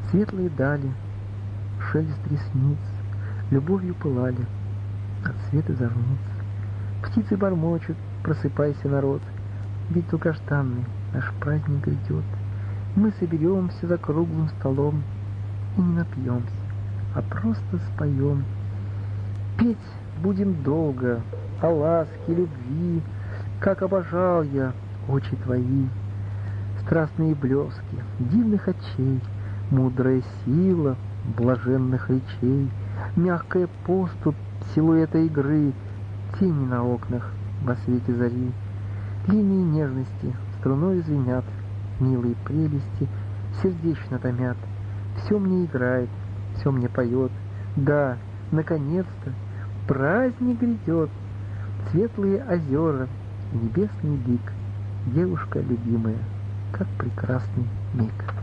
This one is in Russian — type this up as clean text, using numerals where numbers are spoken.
Светлые дали, шелест ресниц, любовью пылали от света зорниц. Птицы бормочут, просыпайся, народ, ведь долгожданный наш праздник грядет. Мы соберемся за круглым столом и не напьемся, а просто споем. Петь будем долго о ласке, любви, как обожал я очи твои. Страстные блески дивных очей, мудрая сила блаженных речей, мягкая поступь силуэта игры, тени на окнах во свете зари. Линии нежности струной звенят, милые прелести сердечно томят. Все мне играет, все мне поет. Да, наконец-то праздник грядет. Светлые озера, небесный лик, девушка любимая, как прекрасный миг.